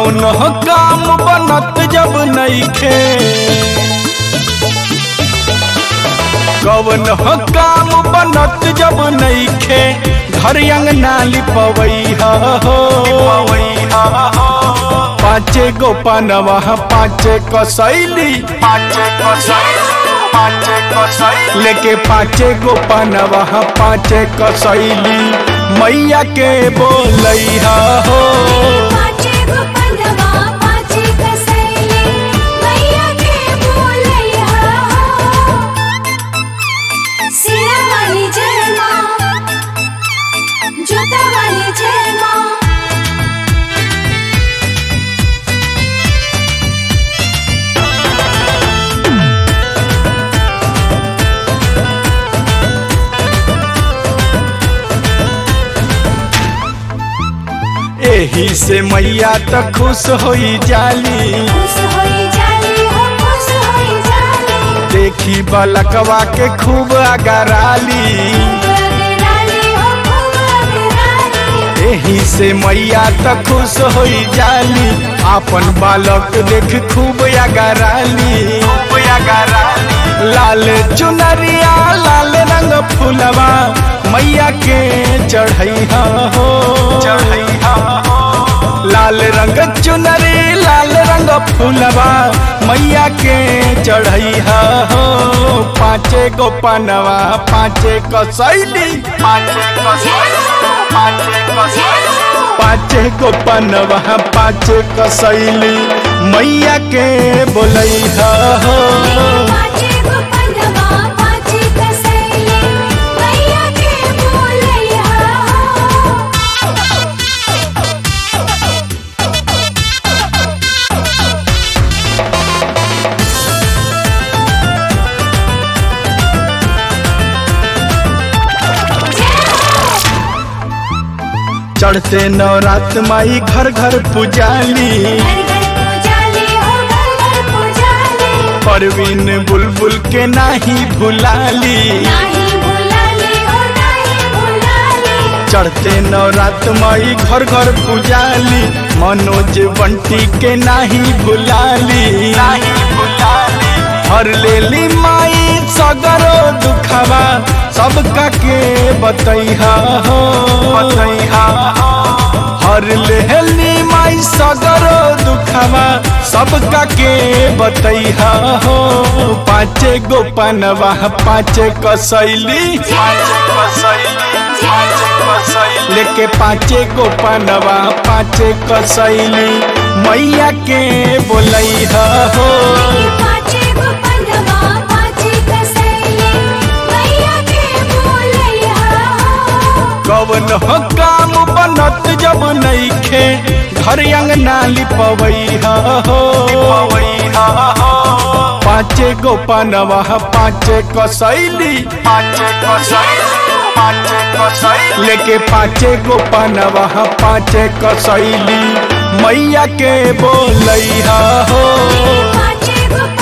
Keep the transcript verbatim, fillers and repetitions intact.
कौनो काम बनत जब नइखे, कौनो काम बनत जब नइखे, घर अंगना लिपवैहा हो। पाँचे गो पनवा पाँचे कसैली, पाँचे कसैली, पाँचे कसैली लेके पाँचे गो पनवा पाँचे कसैली मैया के बोलैहा हो। एही से मैया तो खुश होई जाली, खुश होई जाली हो, खुश होई जाली। देखी बलकवा के खूब अगराली, अगराली हो, खूब अगराली। एही से मैया तो खुश होई जाली, आपन बालक देख खूब अगराली, खूब अगराली। लाल चुनरिया लाल रंग फूलवा मैया के चढ़ैहा हो, चढ़ैहा हो। लाल रंग चुनरी लाल रंग फूलवा मैया के चढ़ैहा हो। पाँचे गो पनवा पाँचे कसैली, पाँचे कसैली, पाँचे कसैली पाँचे गो पनवा पाँचे कसैली मैया के बोलैहा हो। चढ़ते नवरात माई घर घर पुजाली, परवीन बुलबुल के नाही भुलाली, चढ़ते नवरात माई घर घर पुजाली, मनोज बंटी के नाही भुलाली, नाही भुलाली। हर लेली माई सगरो दुखवा सबका के बतैहा हो, बतैहा हो। हर लेली माई सगरो दुखवा सबका के बतैहा हो। पाँचे गो पनवा पाँचे कसैली, पाँचे कसैली, पाँचे कसैली लेके पाँचे गो पनवा पाँचे कसैली मैया के बोलैहा हो। कौनो काम बनत जब नइखे, घर अंगना लिपवैहा हो। पाँचे गो पनवा पाँचे कसैली, पाँचे कसैली, पाँचे कसैली लेके पाँचे गो पनवा पाँचे कसैली मैया के बोलैहा हो।